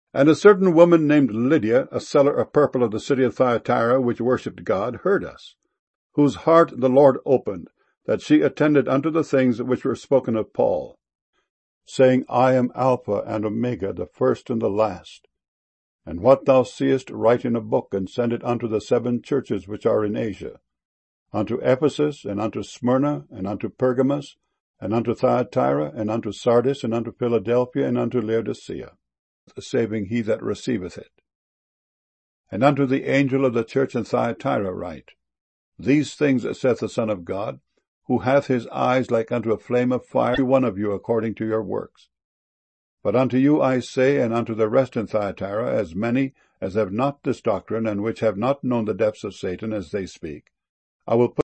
And a certain woman named Lydia, a seller of purple of the city of Thyatira, which worshipped God, heard us, whose heart the Lord opened, that she attended unto the things which were spoken of Paul, saying, I am Alpha and Omega, the first and the last. And what thou seest, write in a book, and send it unto the 7 churches which are in Asia, unto Ephesus, and unto Smyrna, and unto Pergamos, and unto Thyatira, and unto Sardis, and unto Philadelphia, and unto Laodicea, saving he that receiveth it. And unto the angel of the church in Thyatira write, These things saith the Son of God, who hath his eyes like unto a flame of fire, every one of you according to your works. But unto you I say, and unto the rest in Thyatira, as many as have not this doctrine, and which have not known the depths of Satan as they speak, I will put